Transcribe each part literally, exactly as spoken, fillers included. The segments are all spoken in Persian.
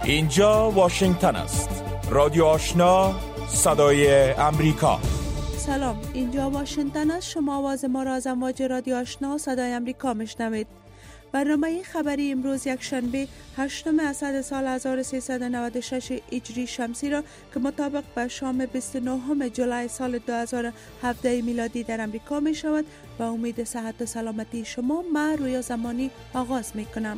اینجا واشنگتن است. رادیو آشنا، صدای امریکا. سلام، اینجا واشنگتن است. شما آواز ما را از امواج رادیو آشنا صدای امریکا میشنوید. برنامه خبری امروز یک شنبه هشتم اسد سال هزار و سیصد و نود و شش هجری شمسی را که مطابق به شام بیست و نهم جولای سال دو هزار و هفده میلادی در امریکا می شود. با امید صحت و سلامتی شما، من رویا زمانی آغاز می کنم.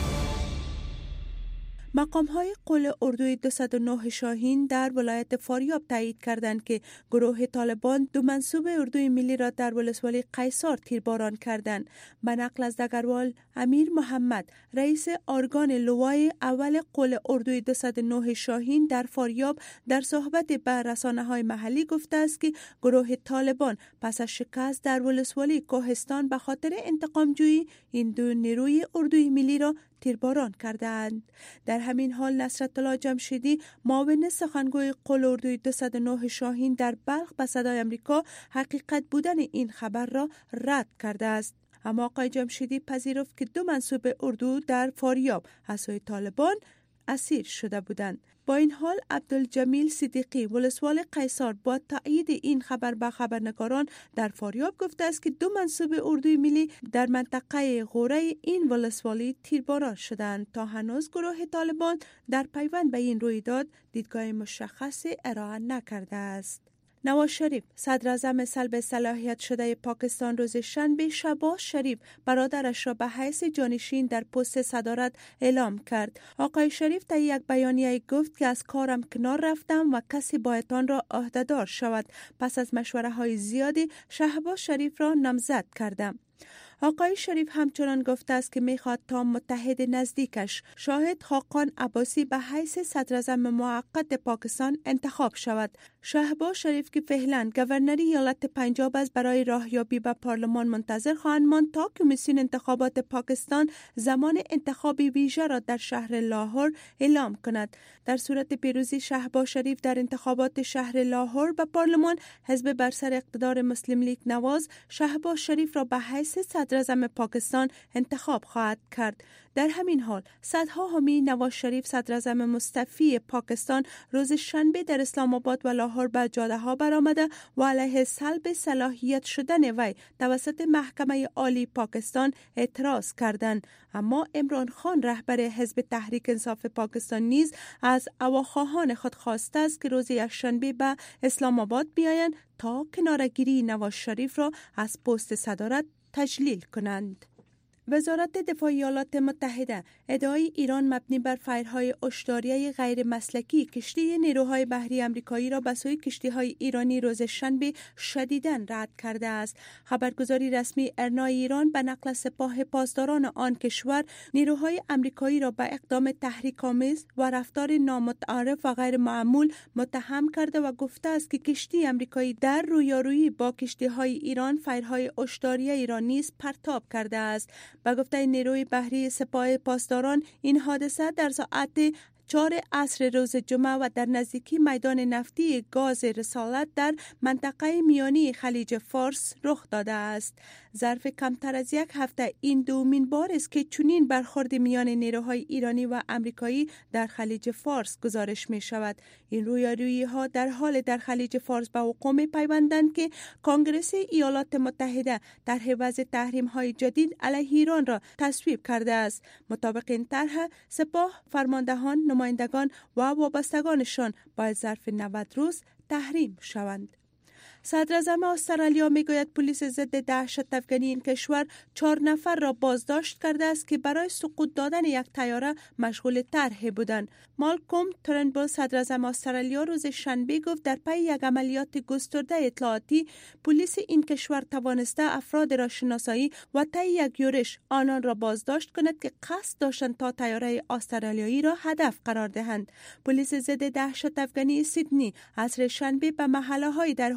مقام های قل اردوی دویست و نه شاهین در ولایت فاریاب تایید کردند که گروه طالبان دو منصوب اردوی ملی را در ولسوالی قیصار تیرباران کردند. به نقل از دگروال امیر محمد، رئیس ارگان لوای اول قل اردوی دویست و نه شاهین در فاریاب، در صحبت به رسانه‌های محلی گفته است که گروه طالبان پس از شکست در ولسوالی کوهستان به خاطر انتقام جویی این دو نیروی اردوی ملی را تیرباران کردند. در همین حال نصرت الله جمشیدی، معاون سخنگوی قل اردوی دویست و نه شاهین در بلخ، به صدای امریکا حقیقت بودن این خبر را رد کرده است. اما آقای جمشیدی پذیرفت که دو منصوب اردو در فاریاب از سوی طالبان اسیر شده بودند. با این حال عبدالجمیل صدیقی، ولسوال قیصار، با تایید این خبر به خبرنگاران در فاریاب گفته است که دو منصوب اردوی ملی در منطقه غوره این ولسوالی تیرباران شدند. تا هنوز گروه طالبان در پیوند به این رویداد دیدگاه مشخصی ارائه نکرده است. نواز شریف، صدر اعظم سلب صلاحیت شده پاکستان، روز شنبه شهباز شریف برادرش را به حیث جانشین در پست صدارت اعلام کرد. آقای شریف طی یک بیانیه گفت که از کارم کنار رفتم و کسی باید آن را عهده‌دار شود. پس از مشوره های زیادی شهباز شریف را نامزد کردم. آقای شریف همچنان گفته است که میخواهد تا متحد نزدیکش شاهد خاقان عباسی به حیث صدر اعظم موقت پاکستان انتخاب شود. شهباز شریف که فعلا گورنری ایالت پنجاب است، برای راهیابی به پارلمان منتظر خواهند ماند تا کمیسیون انتخابات پاکستان زمان انتخابی ویژه را در شهر لاهور اعلام کند. در صورت پیروزی شهباز شریف در انتخابات شهر لاهور به پارلمان، حزب بر سر اقتدار مسلم لیگ نواز شهباز شریف را به حیث صدر اعظم پاکستان انتخاب خواهد کرد. در همین حال صدها حامی نواز شریف، صدر اعظم مستعفی پاکستان، روز شنبه در اسلام آباد و لاهور به جاده ها برآمده و علیه سلب صلاحیت شدن وی توسط محکمه عالی پاکستان اعتراض کردند. اما عمران خان، رهبر حزب تحریک انصاف پاکستان، نیز از هواخواهان خود خواسته است که روز یکشنبه به اسلام آباد بیایند تا کناره‌گیری نواز شریف را از پست صدارت تجلیل کنند. وزارت دفاع ایالات متحده ادعای ایران مبنی بر فایرهای هشداری غیر مسلکی کشتی نیروهای بحری آمریکایی را به سوی کشتی‌های ایرانی روز شنبه شدیداً رد کرده است. خبرگزاری رسمی ارنای ایران به نقل سپاه پاسداران آن کشور نیروهای آمریکایی را به اقدام تحریک‌آمیز و رفتار نامتعارف و غیر معمول متهم کرده و گفته است که کشتی آمریکایی در رویارویی با کشتی‌های ایران فایرهای هشداری ایران نیز پرتاب کرده است. با گفته نیروی بحری سپاه پاسداران، این حادثه در ساعت چهار عصر روز جمعه و در نزدیکی میدان نفتی گاز رسالت در منطقه میانی خلیج فارس رخ داده است. ظرف کمتر از یک هفته این دومین بار است که چنین برخورد میان نیروهای ایرانی و آمریکایی در خلیج فارس گزارش می شود. این رویارویی ها در حال در خلیج فارس به وقوع می پیوندند که کنگره ایالات متحده طرح وضع تحریم های جدید علیه ایران را تصویب کرده است. مطابق این طرح، سپاه، فرماندهان، نمایندگان و وابستگانشان باید ظرف نود روز تحریم شوند. صدر اعظم استرالیا میگوید پلیس ضد دهشت افغانی این کشور چهار نفر را بازداشت کرده است که برای سقوط دادن یک طیاره مشغول طرح بودند. مالکوم ترنبل، صدر اعظم استرالیا، روز شنبه گفت در پی یک عملیات گسترده اطلاعاتی پلیس این کشور توانسته افراد را شناسایی و طی یک یورش آنان را بازداشت کند که قصد داشتند تا طیاره استرالیایی را هدف قرار دهند. پلیس ضد دهشت افغانی سیدنی عصر شنبه به محله‌های در حومه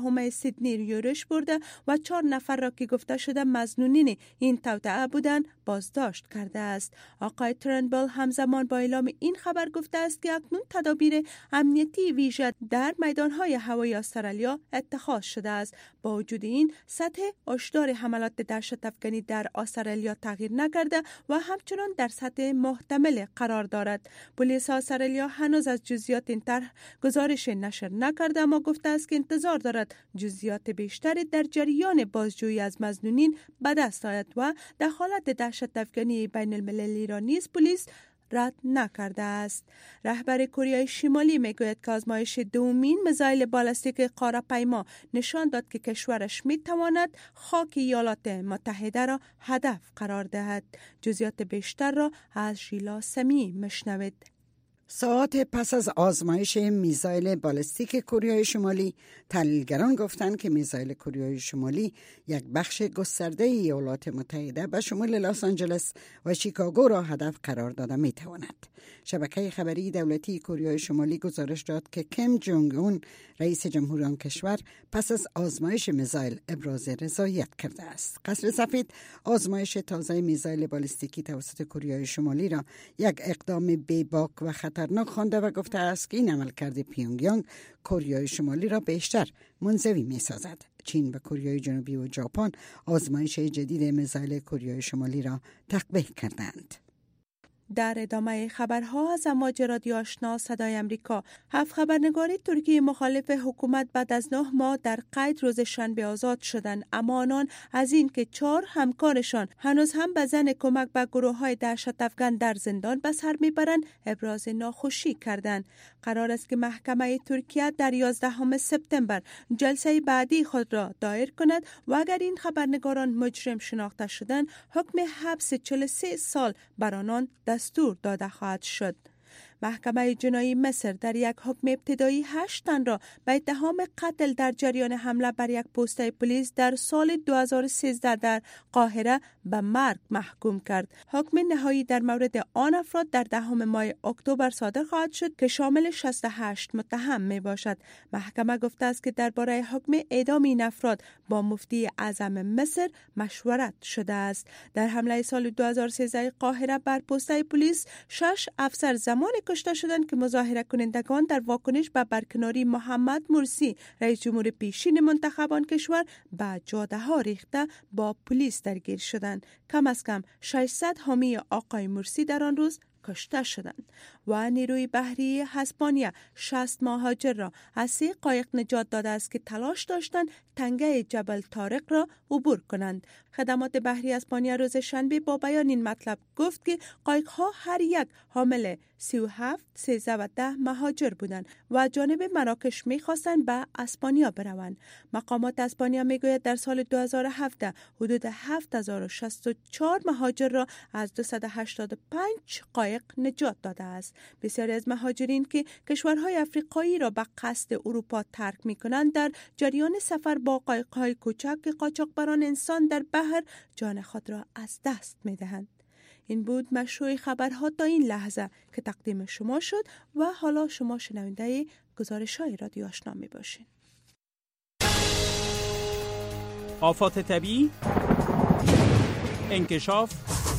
سیدنی یورش برده و چهار نفر را که گفته شده مظنونین این توطئه بودند بازداشت کرده است. آقای ترنبل همزمان با اعلام این خبر گفته است که اکنون تدابیر امنیتی ویژه در میدانهای هوایی استرالیا اتخاذ شده است. با وجود این سطح هشدار حملات دهشت افکنی در استرالیا تغییر نکرده و همچنان در سطح محتمل قرار دارد. پلیس استرالیا هنوز از جزئیات این طرح گزارش نشر نکرده اما گفته است که انتظار دارد جزئیات بیشتری در جریان بازجویی از مظنونین به دست آید و دخالت دهشت افکنی بین المللی را نیز پلیس رد نکرده است. رهبر کره شمالی میگوید که آزمایش دومین میزایل بالستیک قاره‌پیما نشان داد که کشورش میتواند خاک ایالات متحده را هدف قرار دهد. جزئیات بیشتر را از ژیلا سمی مشنوید. ساعات پس از آزمایش میزایل بالستیک کره شمالی، تحلیلگران گفتند که میزایل کره شمالی یک بخش گسترده ایالات متحده به شمول لس آنجلس و شیکاگو را هدف قرار داده میتواند. شبکه خبری دولتی کره شمالی گزارش داد که کیم جونگ اون رئیس جمهور آن کشور پس از آزمایش میزایل ابراز رضایت کرده است. قصر سفید آزمایش تازه میزایل بالستیکی توسط کره شمالی را یک اقدام بی‌باک و خطرناک خوانده و گفته است که این عملکرد پیونگیانگ کره شمالی را بیشتر منزوی می سازد. چین و کره جنوبی و ژاپن آزمایش جدید میزایل کره شمالی را تقبیح کردند. در ادامه خبرها از امواج رادیو آشنا صدای امریکا، هفت خبرنگار ترکی مخالف حکومت بعد از نه ماه در قید روز شنبه آزاد شدند، اما آنان از این که چهار همکارشان هنوز هم به زن کمک به گروه های دهشت افکن در زندان به سر میبرند ابراز ناخوشی کردند. قرار است که محکمه ترکیه در یازدهم سپتامبر جلسه بعدی خود را دایر کند و اگر این خبرنگاران مجرم شناخته شدند حکم حبس چهل و سه سال بر آنان دستور داده خواهد شد. محکمه جنایی مصر در یک حکم ابتدایی هشت تن را به اتهام قتل در جریان حمله بر یک پست پلیس در سال دو هزار و سیزده در قاهره به مرگ محکوم کرد. حکم نهایی در مورد آن افراد در دهم ماه اکتبر صادر خواهد شد که شامل شصت و هشت متهم می باشد. محکمه گفته است که درباره حکم اعدام این افراد با مفتی اعظم مصر مشورت شده است. در حمله سال دو هزار و سیزده قاهره بر پست پلیس شش افسر زمان کشته شدند که مظاهره کنندگان در واکنش به برکناری محمد مرسی رئیس جمهور پیشین منتخب آن کشور به جاده ها ریخته با پلیس درگیر شدند. کم از کم ششصد حامی آقای مرسی در آن روز کشته شدند. و نیروی بحری اسپانیا شصت مهاجر را از سه قایق نجات داده است که تلاش داشتند تنگه جبل طارق را عبور کنند. خدمات بحری اسپانیا روز شنبه با بیان این مطلب گفت که قایق ها هر یک حامل سی و هفت، سیزده و ده مهاجر بودند و جانب مراکش می‌خواستند به اسپانیا بروند. مقامات اسپانیا میگوید در سال دو هزار و هفده حدود هفت هزار و شصت و چهار مهاجر را از دویست و هشتاد و پنج قایق نجات داده است. بسیاری از مهاجرین که کشورهای افریقایی را به قصد اروپا ترک می‌کنند در جریان سفر با قایق‌های کوچک قاچاقبران انسان در بحر جان خود را از دست می‌دهند. این بود مشروع خبرها تا این لحظه که تقدیم شما شد و حالا شما شنونده گزارش‌های رادیو آشنا می‌باشید. آفات طبیعی، انکشاف،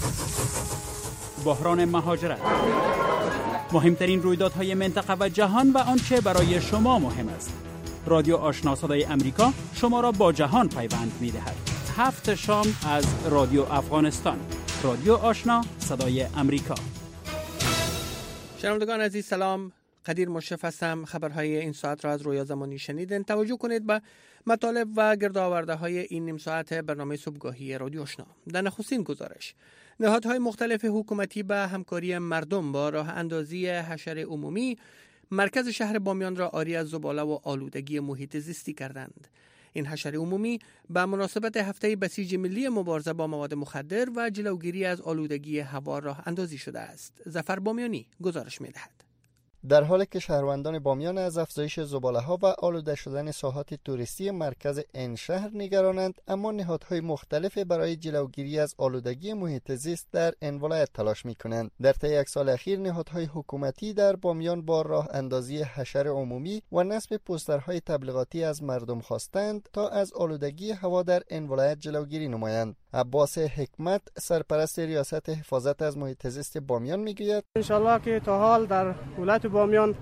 بحران مهاجرت، مهمترین رویدادهای منطقه و جهان و آنچه برای شما مهم است. رادیو آشنا صدای امریکا شما را با جهان پیوند می‌دهد. هفت شام از رادیو افغانستان. رادیو آشنا صدای امریکا. شنوندگان عزیز سلام، قدیر مشرف هستم. خبرهای این ساعت را از رویا زمانی شنیدین. توجه کنید به مطالب و گردآورده های این نیم ساعت برنامه صبحگاهی رادیو آشنا. در نخستین گزارش، نهادهای مختلف حکومتی به همکاری مردم با راه اندازی حشره عمومی مرکز شهر بامیان را عاری از زباله و آلودگی محیط زیستی کردند. این حشره عمومی به مناسبت هفته بسیج ملی مبارزه با مواد مخدر و جلوگیری از آلودگی هوا راه اندازی شده است. ظفر بامیانی گزارش می‌دهد. در حالی که شهروندان بامیان از افزایش زباله‌ها و آلوده شدن ساحات توریستی مرکز این شهر نگرانند، اما نهادهای مختلف برای جلوگیری از آلودگی محیط زیست در این ولایت تلاش می‌کنند. در طی یک سال اخیر نهادهای حکومتی در بامیان با راه اندازی حشر عمومی و نصب پوسترهای تبلیغاتی از مردم خواستند تا از آلودگی هوا در این ولایت جلوگیری نمایند. عباس حکمت، سرپرست ریاست حفاظت از محیط زیست بامیان میگوید ان شاء الله که تا حال در ولایت بامیان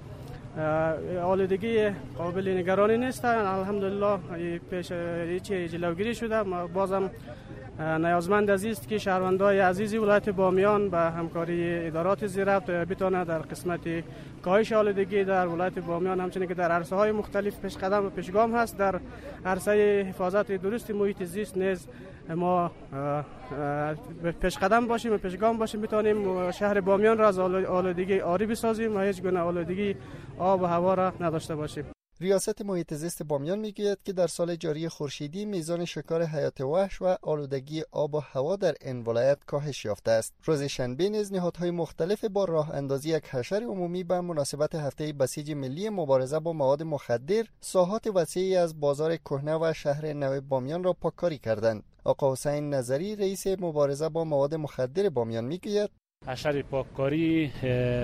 آلودگی قابل نگرانی نیست. الحمدلله پیش هیچ جلوگیری شده. بازم نیازمند است که شهروندان عزیز ولایت بامیان به همکاری ادارات زیرفت بتوانند در قسمت کاهش آلودگی در ولایت بامیان، همچنین که در عرصه‌های مختلف پیش قدم و پیشگام هست. در عرصه حفاظت درست محیط زیست نیز ما پیش قدم باشیم و پیشگام باشیم، بتوانیم شهر بامیان را از آلودگی عاری بسازیم و هیچ گونه آلودگی آب و هوا را نداشته باشیم. ریاست محیط زیست بامیان میگوید که در سال جاری خورشیدی میزان شکار حیات وحش و آلودگی آب و هوا در این ولایت کاهش یافته است. روز شنبه نیز نهادهای مختلف با راه اندازی یک حشر عمومی به مناسبت هفته بسیج ملی مبارزه با مواد مخدر ساحات وسیعی از بازار کهنه و شهر نو بامیان را پاککاری کردند. آقا حسین نظری، رئیس مبارزه با مواد مخدر بامیان میگوید حشر پاککاری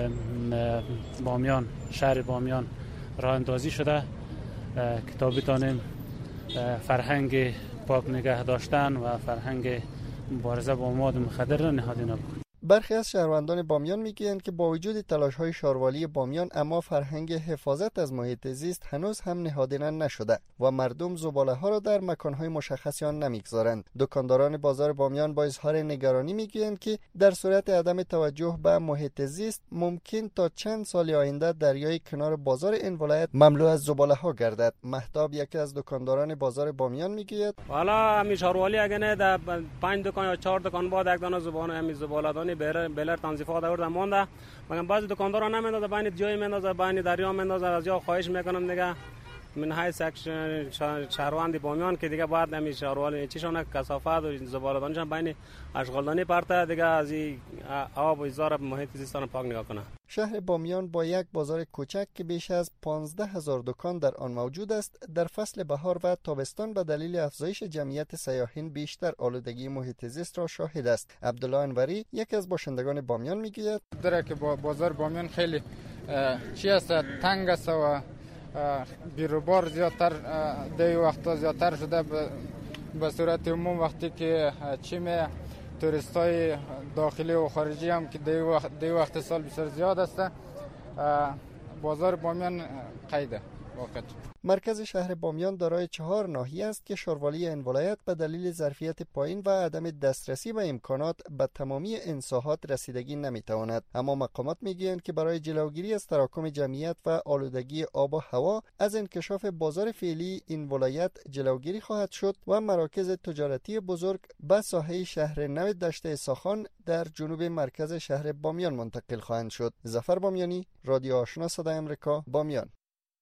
بامیان، شهر بامیان راه اندازی شده که تا بتانیم فرهنگ پاک نگه داشتن و فرهنگ مبارزه با مواد مخدر را نهادینه بکنیم. برخی از شهروندان بامیان میگویند که با وجود تلاش‌های شاروالی بامیان، اما فرهنگ حفاظت از محیط زیست هنوز هم نهادینه نشده و مردم زباله‌ها را در مکان‌های مشخصی آن نمیگذارند. دکانداران بازار بامیان با اظهار نگرانی میگویند که در صورت عدم توجه به محیط زیست ممکن تا چند سال آینده دریای کنار بازار این ولایت مملو از زباله‌ها گردد. مهتاب، یکی از دکانداران بازار بامیان میگوید والا همین شاروالی اگه نه در پنج دکان یا چهار دکان بعد یک دانه زبانه همین زباله بر بلر تنظیفات آورده مونده، مگر بعضی دکاندارا نمیندازه بین جای میندازه بین دریا میندازه. از یا خواهش میکنم دیگه من های سکشن شهروند بامیان که دیگه بعد نمی شهروال چیشونه کثافت و زباله دانشان بین اشغالدانی پرته دیگه از این آب و ایزار محیط زیستان پاک نگاه کنه. شهر بامیان با یک بازار کوچک که بیش از پانزده هزار دکان در آن موجود است، در فصل بهار و تابستان به دلیل افزایش جمعیت سیاحین بیشتر آلودگی محیط زیست را شاهد است. عبدالله انوری، یکی از باشندگان بامیان میگوید داره که بازار بامیان خیلی چی است، تنگ است و بیروبار زیادتر دی وقتا زیادتر شده. به صورت عموم وقتی که چیم توریستای داخلی و خارجی هم که دی وقت, دی وقت سال بسیار زیاد است، بازار بامیان قیده واقعا. مرکز شهر بامیان دارای چهار ناحیه است که شاروالی این ولایت به دلیل ظرفیت پایین و عدم دسترسی به امکانات به تمامی این ساحات رسیدگی نمیتواند. اما مقامات میگویند که برای جلوگیری از تراکم جمعیت و آلودگی آب و هوا از انکشاف بازار فعلی این ولایت جلوگیری خواهد شد و مراکز تجارتی بزرگ به ساحه شهر نو دشت اساخان در جنوب مرکز شهر بامیان منتقل خواهند شد. ظفر بامیانی، رادیو آشنا صدای آمریکا، بامیان.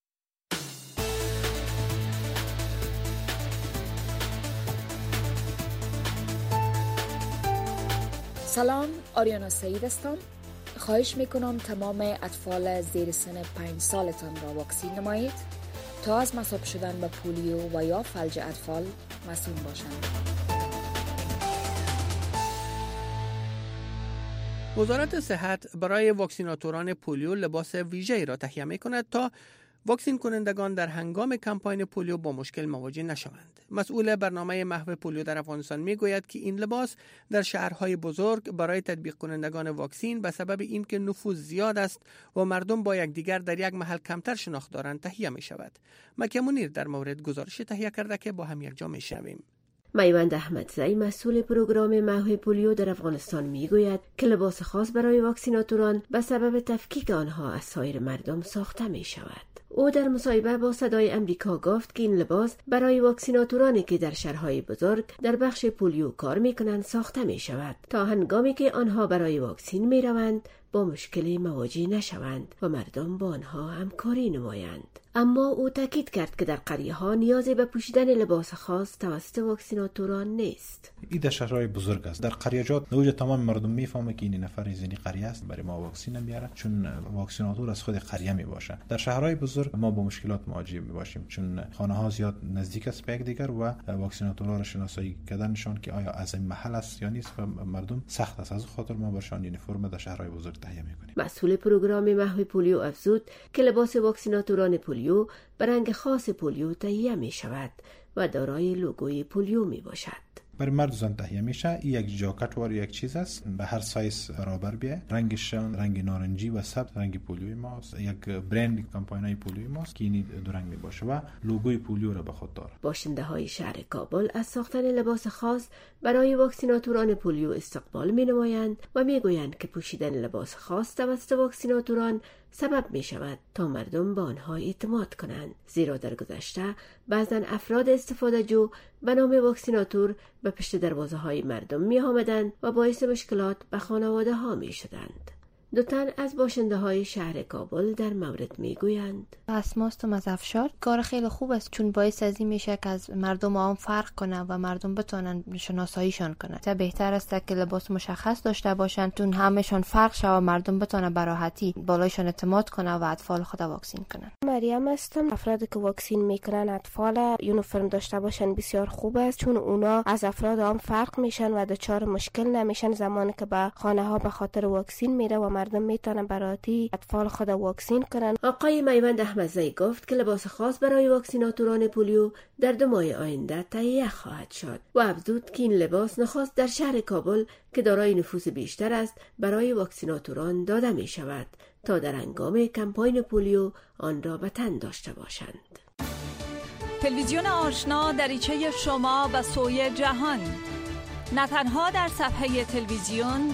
سلام، آریانا سعید هستم. خواهش میکنم تمام اطفال زیر سن پنج سالتان را واکسین نمایید تا از مصاب شدن به پولیو و یا فلج اطفال مسئول باشند. وزارت صحت برای واکسیناتوران پولیو لباس ویژه‌ای را تهیه میکند تا واکسین کنندگان در هنگام کمپاین پولیو با مشکل مواجه نشوند. مسئول برنامه محو پولیو در افغانستان میگوید که این لباس در شهرهای بزرگ برای تطبیق کنندگان واکسین به سبب اینکه نفوذ زیاد است و مردم با یکدیگر در یک محل کمتر شناخت دارند تهیه می شود. مکه منیر در مورد گزارش تهیه کرده که با هم یک جا میشنویم. میوند احمدزی، مسئول پروگرام محو پولیو در افغانستان میگوید که لباس خاص برای واکسیناتوران به سبب تفکیک آنها از سایر مردم ساخته می شود. او در مصاحبه با صدای امریکا گفت که این لباس برای واکسیناتورانی که در شهرهای بزرگ در بخش پولیو کار میکنند ساخته می شود تا هنگامی که آنها برای واکسین می روند با مشکلی مواجه نشوند و مردم با آنها همکاری نمایند. اما او تاکید کرد که در قریه ها نیازی به پوشیدن لباس خاص توسط واکسیناتوران نیست. این در شهرهای بزرگ است. در قریه‌جات نوج تمام مردم میفهمه که این نفر از این قریه است، برای ما واکسین نمیاره، چون واکسیناتور از خود قریه می باشه. در شهرهای بزرگ ما با مشکلات مواجه می باشیم، چون خانه ها زیاد نزدیک است به یکدیگر و واکسیناتورها را شناسایی کردنشان که آیا از این محل است یا نیست و مردم سخت است. از خاطر ما برشان یونیفرم در شهرهای بزرگ تهیه می‌کنیم. مسئول پروگرام محو پولیو افزود که لباس واکسیناتوران پولیو به رنگ خاص پولیو تهیه می شود و دارای لوگوی پولیو می باشد. برای مرد زن تهیه میشه. این یک جاکت وار یک چیز است، به هر سایز برابر بیه. رنگشان رنگ نارنجی و سبز رنگ پولیوی ماست. یک برند کمپانی پولیوی ماست که این دو رنگ می باشه و لوگوی پولیو را به خود داره. باشنده های شهر کابل از ساختن لباس خاص برای واکسیناتوران پولیو استقبال می نمایند و می گویند که پوشیدن لباس خاص توسط واکسیناتوران سبب می شود تا مردم به آنها اعتماد کنند، زیرا در گذشته بعضن افراد استفاده جو به نام واکسیناتور به پشت دروازه های مردم می آمدند و باعث مشکلات به خانواده ها می شدند. دو تن از باشنده های شهر کابل در مورد می گویند: اسماستم از افشار کار خیلی خوب است، چون باعث از این میشه که از مردم هم فرق کنن و مردم بتونن شناساییشان کنن. تا بهتر است که لباس مشخص داشته باشن، چون همشون فرق شود و مردم بتونن به راحتی بالایشان اعتماد کنن و اطفال خود واکسین کنن. مریم هستم. افرادی که واکسین میکنن اطفال یونیفرم داشته باشن بسیار خوب است، چون اونا از افراد هم فرق میشن و دچار مشکل نمیشن زمانی که به خانه ها به خاطر واکسین میره و مردم میتونن براتی اطفال خود واکسین کنن. آقای میوند احمدزی گفت که لباس خاص برای واکسیناتوران پولیو در دو ماه آینده تهیه خواهد شد و افزود که این لباس نخست در شهر کابل که دارای نفوذ بیشتر است برای واکسیناتوران داده می شود تا در هنگام کمپاین پولیو آن را به تن داشته باشند. تلویزیون آشنا دریچه شما به سوی جهان، نه تنها در صفحه تلویزیون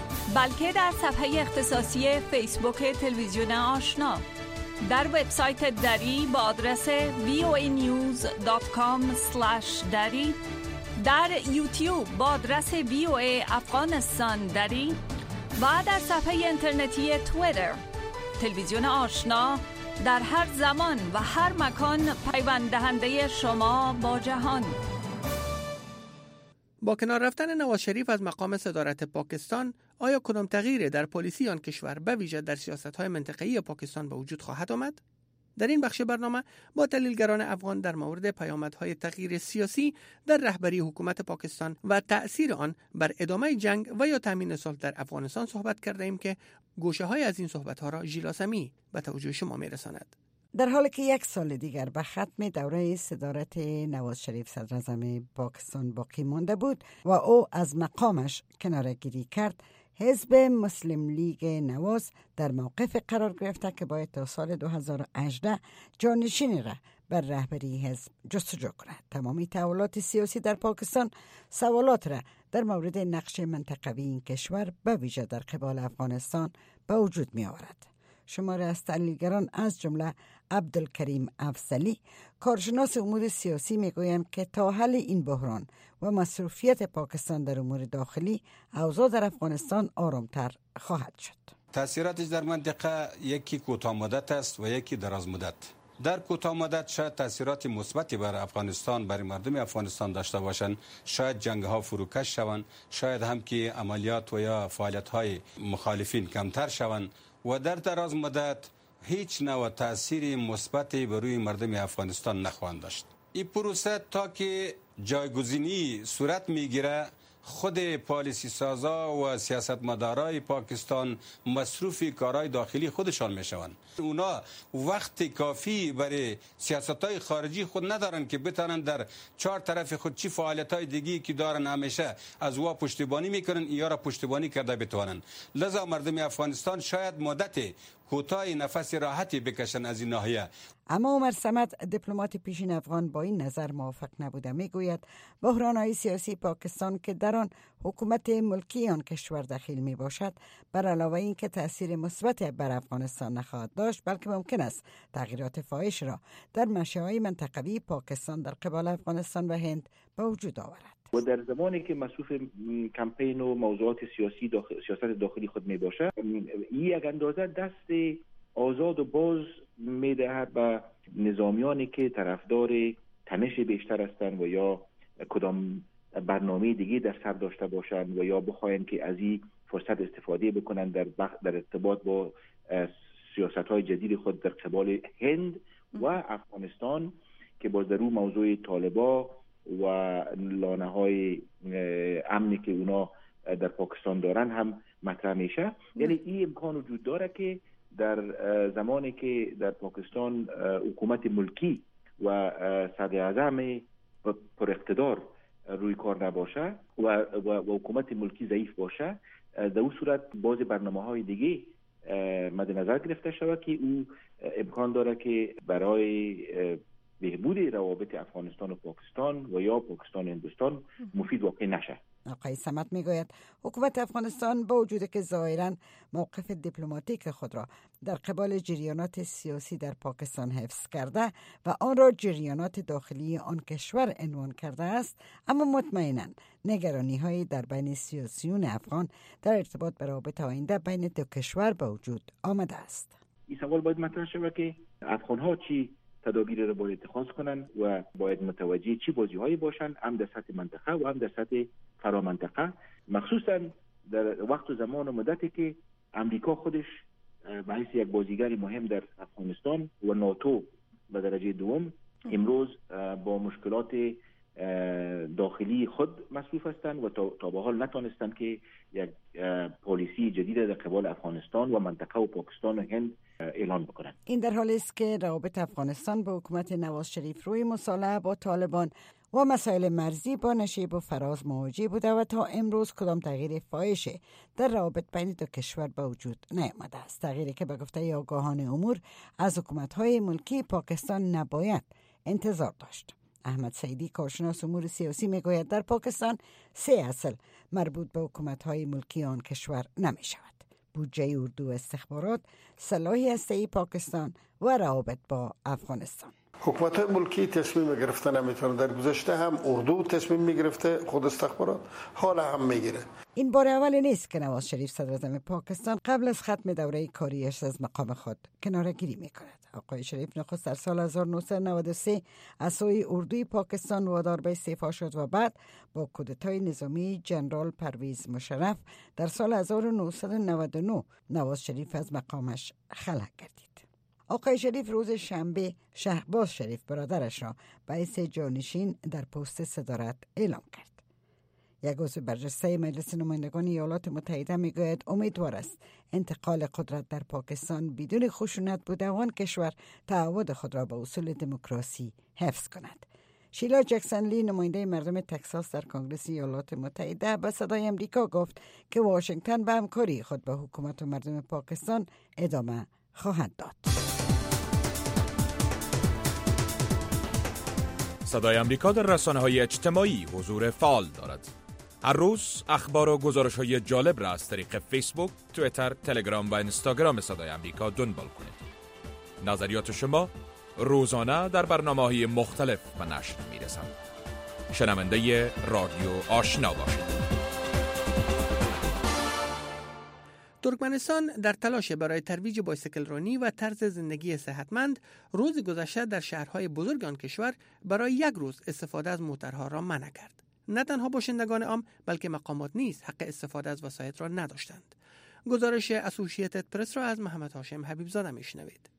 بلکه در صفحه اختصاصی فیسبوک تلویزیون آشنا، در وبسایت دری با آدرس وی او ای نیوز دات کام اسلش دری، در یوتیوب با آدرس وی او ای افغانستان دری و در صفحه اینترنتی توییتر. تلویزیون آشنا در هر زمان و هر مکان پیوند دهنده شما با جهان. با کنار رفتن نواز شریف از مقام صدارت پاکستان، آیا کدام تغییر در پالیسی آن کشور به ویژه در سیاست‌های منطقه‌ای پاکستان به وجود خواهد آمد؟ در این بخش برنامه با تحلیلگران افغان در مورد پیامدهای تغییر سیاسی در رهبری حکومت پاکستان و تأثیر آن بر ادامه جنگ و یا تامین صلح در افغانستان صحبت کرده ایم که گوشه‌های از این صحبت‌ها را ژیلا سمی به توجه شما می‌رساند. در حالی که یک سال دیگر به ختم دوره صدارت نواز شریف صدراعظم پاکستان باقی مانده بود و او از مقامش کناره‌گیری کرد، حزب مسلم لیگ نواز در موقف قرار گرفته که باید تا سال دو هزار و هجده جانشینی را بر رهبری حزب جستجو کند. تمامی تحولات سیاسی در پاکستان سوالات را در مورد نقش منطقوی این کشور به ویژه در قبال افغانستان به وجود می آورد. شماره از تحلیلگران از جمله عبدالکریم افضلی، کارشناس امور سیاسی، میگویند که تا حل این بحران و مصروفیت پاکستان در امور داخلی، اوضاع در افغانستان آرامتر خواهد شد. تأثیراتش در منطقه یکی کوتاه مدت است و یکی دراز مدت. در کوتاه مدت شاید تأثیرات مثبتی بر افغانستان، برای مردم افغانستان داشته باشند، شاید جنگ ها فروکش شوند، شاید هم که عملیات و یا فعالیت های مخالفین کمتر شوند و در دراز مدت هیچ نوع تأثیر مثبتی بر روی مردم افغانستان نخواهند داشت. این پروسه تا که جایگزینی صورت میگیره، خود پالیسی سازا و سیاستمدارای پاکستان مصروف کارهای داخلی خودشان میشوند. اونا وقت کافی برای سیاستهای خارجی خود ندارن که بتونن در چهار طرف خود چی فعالیت‌های دیگی که دارن همیشه از وا پشتیبانی میکنن، یا را پشتیبانی کرده بتوانن. لذا مردم افغانستان شاید مدت کوتاه نفس راحتی بکشن از این ناحیه. اما عمر صمد، دیپلمات پیشین افغان، با این نظر موافق نبوده. میگوید بحران‌های سیاسی پاکستان که در آن حکومت ملکی آن کشور دخیل می باشد، بر علاوه این که تأثیر مثبت بر افغانستان نخواهد داشت، بلکه ممکن است تغییرات فاحش را در منشأهای منطقوی پاکستان در قبال افغانستان و هند به وجود آورد. و در زمانی که مصروف کمپین و موضوعات سیاسی داخل، سیاست داخلی خود می باشه، این یک اندازه دست آزاد و باز می دهد به نظامیانی که طرفدار تنش بیشتر هستند و یا کدام برنامه دیگه در سر داشته باشند و یا بخواین که از این فرصت استفاده بکنن در در ارتباط با سیاست‌های جدید خود در قبال هند و افغانستان که باز در اون موضوع طالبا و لانه‌های امنی که اونا در پاکستان دارن هم مطرح میشه. یعنی این امکان وجود داره که در زمانی که در پاکستان حکومت ملکی و صدر اعظم پر اقتدار روی کار نباشه و, و, و حکومت ملکی ضعیف باشه، در اون صورت باز برنامه‌های دیگه مد نظر گرفته شود که او امکان داره که برای بهبود روابط افغانستان و پاکستان و یا پاکستان و هندوستان مفید واقع نشه. آقای صمد میگوید حکومت افغانستان با وجود که ظاهراً موقف دیپلماتیک خود را در قبال جریانات سیاسی در پاکستان حفظ کرده و آن را جریانات داخلی آن کشور عنوان کرده است، اما مطمئناً نگرانی‌هایی در بین سیاسیون افغان در ارتباط به روابط آینده بین دو کشور به وجود آمده است. این سوال باید مطرح شود که افغان‌ها چی تدابیر را باید اتخاذ کنند و باید متوجه چی بازی‌هایی باشند، هم در سطح منطقه و هم در سطح فرامنطقه، مخصوصا در وقت و زمان و مدتی که امریکا خودش به حیث یک بازیگر مهم در افغانستان و ناتو به درجه دوم امروز با مشکلات داخلی خود مصروف هستند و تا به حال نتونستند که یک پالیسی جدید در قبال افغانستان و منطقه و پاکستان و هند اعلان بکنند. این در حالی است که روابط افغانستان با حکومت نواز شریف روی مصالحه با طالبان و مسائل مرزی با نشیب و فراز مواجه بوده و تا امروز کدام تغییر فاحشی در روابط بین دو کشور به وجود نیامده است. تغییری که به گفته آگاهان امور از حکومت‌های ملکی پاکستان نباید انتظار داشت. احمد سعیدی کارشناس امور سیاسی میگوید در پاکستان سه اصل مربوط به حکومت‌های ملکی آن کشور نمی شود: بودجه اردو استخبارات، سلاح هسته‌ای پاکستان و روابط با افغانستان. حکومت ملکی تصمیم گرفته نمیتونه. در گذشته هم اردو تصمیم میگرفته، خود استخبارات، حالا هم میگیره. این بار اول نیست که نواز شریف صدر اعظم پاکستان قبل از ختم دوره کاریش از مقام خود کناره‌گیری میکند. آقای شریف نخست در سال هزار و نهصد و نود و سه از سوی اردوی پاکستان وادار به استعفا شد و بعد با کودتای نظامی جنرال پرویز مشرف در سال هزار و نهصد و نود و نه نواز شریف از مقامش خلع گردید. آقای شریف روز شنبه شهباز شریف برادرش را به حیث جانشین در پست صدارت اعلام کرد. یک عضو برجسته مجلس نمایندگان ایالات متحده میگوید امیدوار است انتقال قدرت در پاکستان بدون خشونت بوده و آن کشور تعهد خود را به اصول دموکراسی حفظ کند. شیلا جکسن لی نماینده مردم تگزاس در کنگره ایالات متحده به صدای امریکا گفت که واشنگتن به همکاری خود با حکومت و مردم پاکستان ادامه خواهد داد. صدای امریکا در رسانه‌های اجتماعی حضور فعال دارد. هر روز اخبار و گزارش‌های جالب را از طریق فیسبوک، توییتر، تلگرام و اینستاگرام صدای امریکا دنبال کنید. نظریات شما روزانه در برنامه‌های مختلف به نشر می‌رسند. شنونده رادیو آشنا باشید. ترکمنستان در تلاش برای ترویج بایسیکل رانی و طرز زندگی صحتمند روز گذشته در شهرهای بزرگ آن کشور برای یک روز استفاده از موترها را منع کرد. نه تنها باشندگان عام بلکه مقامات نیز حق استفاده از وسایط را نداشتند. گزارش اسوسییتد پرس را از محمد هاشم حبیبزاده میشنوید.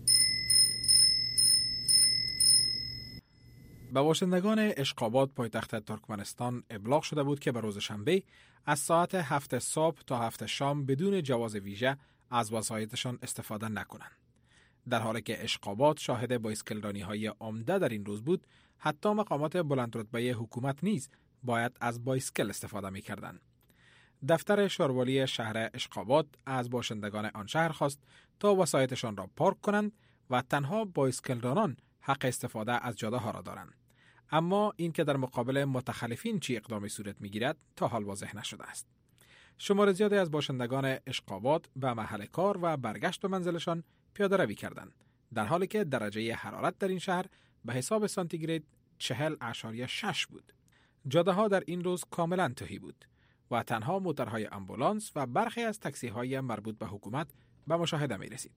به باشندگان اشقاباد پایتخت ترکمنستان ابلاغ شده بود که به روز شنبه از ساعت هفت صبح تا هفت شام بدون جواز ویژه از وسایطشان استفاده نکنند. در حالی که اشقاباد شاهد بایسکلرانی های عمده در این روز بود، حتی مقامات بلند رتبه حکومت نیز باید از بایسکل استفاده می کردند. دفتر شاروالی شهر اشقاباد از باشندگان آن شهر خواست تا وسایطشان را پارک کنند و تنها بایسکلرانان حق استفاده از جاده ها را دارند. اما این که در مقابل متخلفین چی اقدامی صورت میگیرد تا حال واضح نشده است. شمار زیادی از باشندگان اشقاباد به محل کار و برگشت به منزلشان پیاده روی کردند، در حالی که درجه حرارت در این شهر به حساب سانتیگراد چهل اشاریه شش بود. جاده ها در این روز کاملا تهی بود و تنها موتورهای آمبولانس و برخی از تاکسی های مربوط به حکومت به مشاهده می رسید.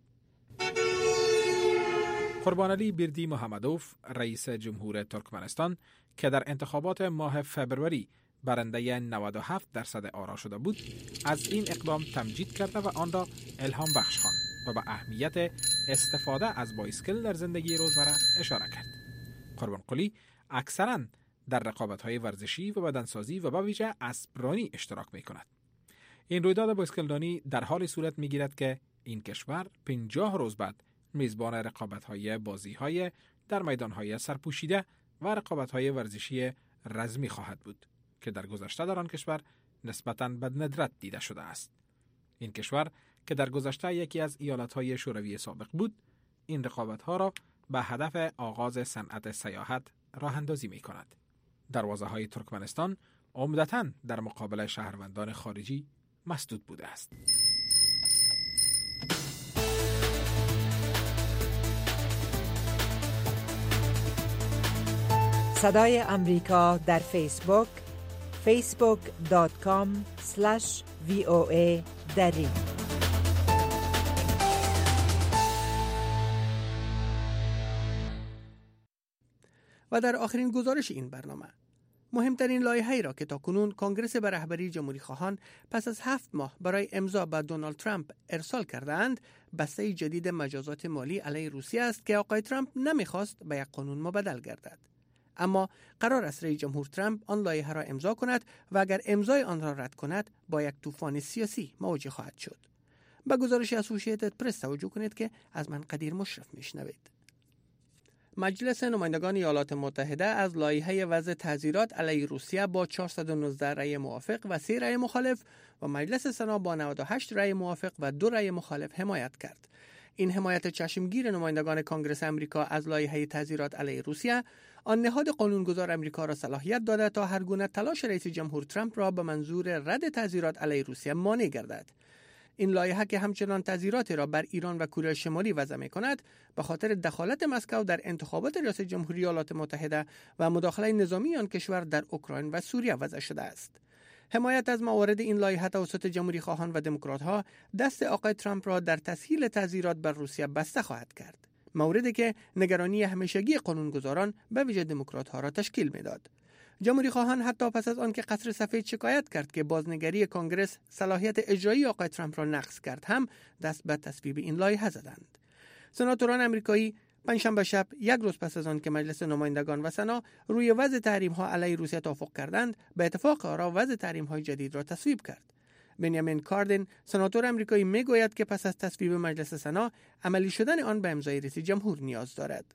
قربانعلی بیردی محمدوف رئیس جمهور ترکمنستان که در انتخابات ماه فبروری برنده نود و هفت درصد آرا شده بود، از این اقدام تمجید کرده و آن را الهام بخش خواند و به اهمیت استفاده از بایسکل در زندگی روزمره اشاره کرد. قربانقلی اکثراً در رقابت‌های ورزشی و بدنسازی و به ویژه اسبرانی اشتراک می‌کند. این رویداد بایسکلدانی در حال صورت می‌گیرد که این کشور پنجاه روز بعد میزبان رقابت‌های بازی‌های در میدان‌های سرپوشیده و رقابت‌های ورزشی رزمی خواهد بود که در گذشته در آن کشور نسبتاً به ندرت دیده شده است. این کشور که در گذشته یکی از ایالت‌های شوروی سابق بود، این رقابت‌ها را به هدف آغاز صنعت سیاحت راه اندازی می‌کند. دروازه‌های ترکمنستان عمدتاً در مقابل شهروندان خارجی مسدود بوده است. صدای امریکا در فیسبوک فیسبوک دات کام اسلش وی او ای دری. و در آخرین گزارش این برنامه، مهمترین لایحه‌ای را که تاکنون کنگره به رهبری جمهوری خواهان پس از هفت ماه برای امضا به دونالد ترامپ ارسال کردند، بسته جدید مجازات مالی علیه روسیه است که آقای ترامپ نمیخواست به یک قانون مبدل گردد. اما قرار است رئیس جمهور ترامپ آن لایحه را امضا کند و اگر امضای آن را رد کند با یک طوفان سیاسی مواجه خواهد شد. به گزارش اسوسییتد پرس توجه کنید که از من قدیر مشرف میشنوید. مجلس نمایندگان ایالات متحده از لایحه وضع تعزیرات علیه روسیه با چهارصد و نوزده رأی موافق و سه رأی مخالف و مجلس سنا با نود و هشت رأی موافق و دو رأی مخالف حمایت کرد. این حمایت چشمگیر نمایندگان کنگره آمریکا از لایحه تعزیرات علیه روسیه آن نهاد قانونگذار آمریکا را صلاحیت داده تا هر گونه تلاش رئیس جمهور ترامپ را به منظور رد تعزیرات علیه روسیه مانع گردد. این لایحه که همچنان تعزیراتی را بر ایران و کره شمالی وضع می‌کند، به خاطر دخالت مسکو در انتخابات ریاست جمهوری ایالات متحده و مداخله نظامی آن کشور در اوکراین و سوریه وضع شده است. حمایت از موارد این لایحه توسط جمهوری خواهان و دموکرات‌ها دست آقای ترامپ را در تسهیل تعزیرات بر روسیه بسته خواهد کرد. موردی که نگرانی همیشگی قانونگذاران به ویژه دموکرات‌ها را تشکیل می‌داد. جمهوری خواهان حتی پس از آن که قصر سفید شکایت کرد که بازنگری کنگره صلاحیت اجرایی آقای ترامپ را نقض کرد، هم دست به تصویب این لایحه زدند. سناتوران آمریکایی پنجشنبه شب، یک روز پس از آن که مجلس نمایندگان و سنا روی وضع تحریم‌ها علیه روسیه توافق کردند، به اتفاق آرا وضع تحریم‌های جدید را تصویب کرد. بنیامین کاردن، سناتور آمریکایی، میگوید که پس از تصویب مجلس سنا، عملی شدن آن به امضای رئیس جمهور نیاز دارد.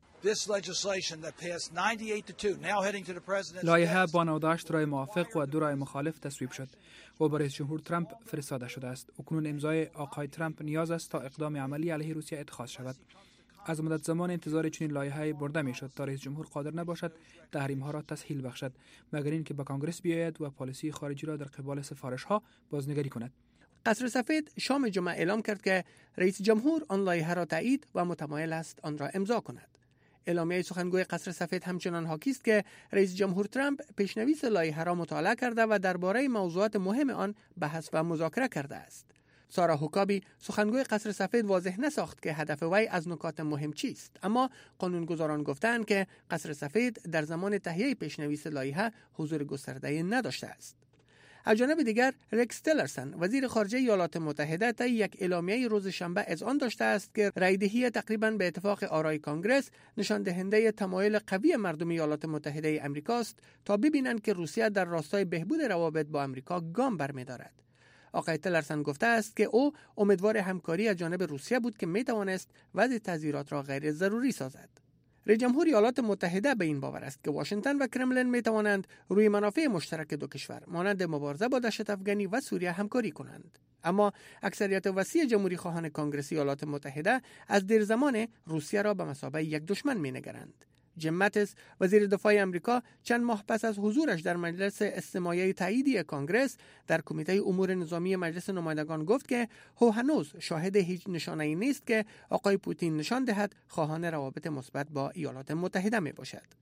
لایحه با نود و هشت رای موافق و دو رای مخالف تصویب شد و با رئیس جمهور ترامپ فرستاده شده است. اکنون امضای آقای ترامپ نیاز است تا اقدام عملی علیه روسیه اتخاذ شود. از مدت زمان انتظار چنین لایحه‌ای برده میشد تا رئیس جمهور قادر نباشد تحریم‌ها را تسهیل بخشد، مگر اینکه به کنگره بیاید و پالیسی خارجی را در قبال سفارش‌ها بازنگری کند. قصر سفید شام جمعه اعلام کرد که رئیس جمهور آن لایحه را تایید و متمایل است آن را امضا کند. اعلامیه سخنگوی قصر سفید همچنان حاکی است که رئیس جمهور ترامپ پیشنویس لایحه را مطالعه کرده و درباره موضوعات مهم آن بحث و مذاکره کرده است. سارا هوکابی، سخنگوی قصر سفید، واضح نساخت که هدف وی از نکات مهم چیست، اما قانونگذاران گفتند که قصر سفید در زمان تهیه پیشنویس لایحه حضور گسترده نداشته است. از جانب دیگر، رکس تیلرسن، وزیر خارجه ایالات متحده، طی یک اعلامیه روز شنبه اذعان داشته است که رایدهی تقریباً به اتفاق آرای کنگره نشان دهنده تمایل قوی مردم ایالات متحده آمریکاست تا ببینند که روسیه در راستای بهبود روابط با آمریکا گام برمی‌دارد. آقای تیلرسن گفته است که او امیدوار همکاری از جانب روسیه بود که میتوانست وضع تعزیرات را غیر ضروری سازد. رئیس جمهور ایالات متحده به این باور است که واشنگتن و کرملین میتوانند روی منافع مشترک دو کشور مانند مبارزه با دهشت افغانی و سوریه همکاری کنند. اما اکثریت وسیع جمهوری خواهان کنگره ایالات متحده از دیر زمان روسیه را به مثابه یک دشمن مینگرند. جیم ماتیس، وزیر دفاع آمریکا، چند ماه پس از حضورش در مجلس استماعی تاییدی کنگره در کمیته امور نظامی مجلس نمایندگان گفت که او هنوز شاهد هیچ نشانه‌ای نیست که آقای پوتین نشان دهد خواهان روابط مثبت با ایالات متحده می باشد.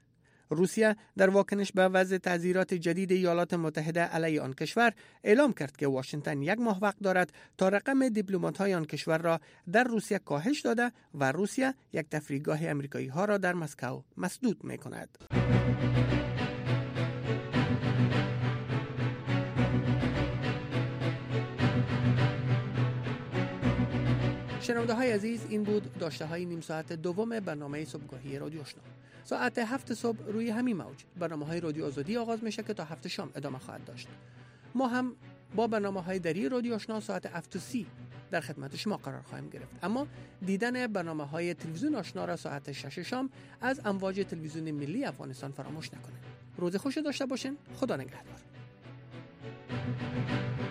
روسیه در واکنش به وضع تعزیرات جدید ایالات متحده علیه آن کشور اعلام کرد که واشنگتن یک ماه وقت دارد تا رقم دیپلمات‌های آن کشور را در روسیه کاهش داده و روسیه یک تفریحگاه امریکایی ها را در مسکو مسدود می کند. شنونده های عزیز، این بود داشته های نیم ساعت دوم برنامه صبحگاهی رادیو آشنا. ساعت هفت صبح روی همین موج برنامه های رادیو آزادی آغاز میشه که تا هفت شام ادامه خواهد داشت. ما هم با برنامه های دری رادیو آشنا ساعت هفت و سی در خدمت شما قرار خواهیم گرفت. اما دیدن برنامه های تلویزیون آشنا را ساعت شش شام از امواج تلویزیون ملی افغانستان فراموش نکنید. روز خوش داشته باشین. خدا نگهدار.